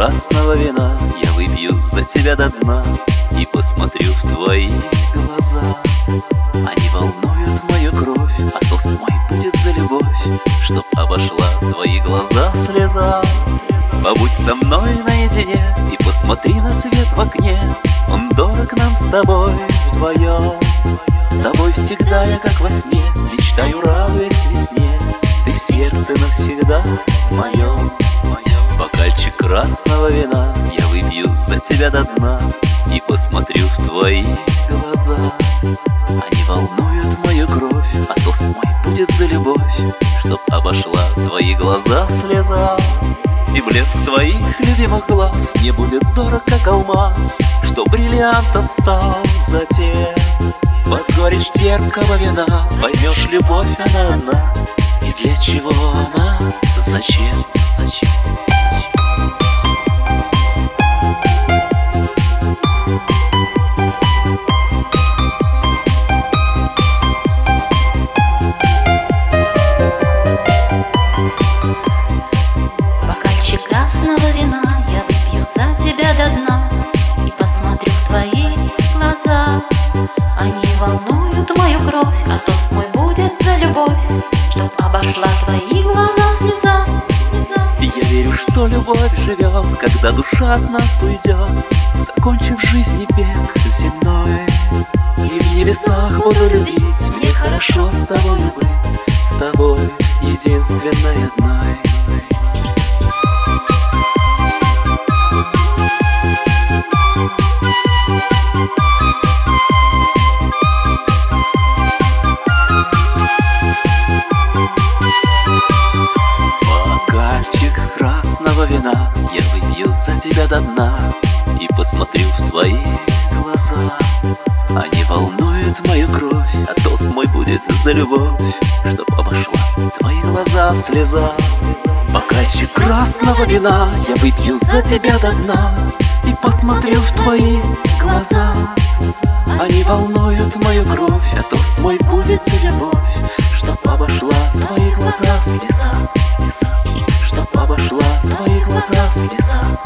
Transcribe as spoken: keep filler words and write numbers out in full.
красного вина я выпью за тебя до дна и посмотрю в твои глаза. Они волнуют мою кровь, а тост мой будет за любовь, чтоб обошла твои глаза слеза. Побудь со мной наедине и посмотри на свет в окне. Он дорог нам с тобой вдвоем. С тобой всегда я как во сне мечтаю, радуясь весне. Ты в сердце навсегда моем. Бокальчик красного вина я выпью за тебя до дна и посмотрю в твои глаза. Они волнуют мою кровь, а тост мой будет за любовь, чтоб обошла твои глаза слеза. И блеск твоих любимых глаз мне будет дорог, как алмаз, что бриллиантом стал затем. Под горечь терпкого вина поймешь, любовь она одна, и для чего она, зачем, зачем. Красного вина я выпью за тебя до дна и посмотрю в твои глаза. Они волнуют мою кровь, а тост мой будет за любовь, чтоб обошла твои глаза слеза. Я верю, что любовь живет, когда душа от нас уйдет, закончив жизни бег земной. И в небесах буду любить, мне хорошо с тобой быть, с тобой единственной одной. Бокальчик красного вина я выпью за тебя до дна и посмотрю в твои глаза. Они волнуют мою кровь, а тост мой будет за любовь, чтоб обошла твои глаза слеза. Бокальчик красного вина я выпью за тебя до дна и посмотрю в твои глаза. Они волнуют мою кровь, а тост мой будет за любовь, чтоб обошла твои глаза слеза, слеза, чтоб обошла твои глаза слеза.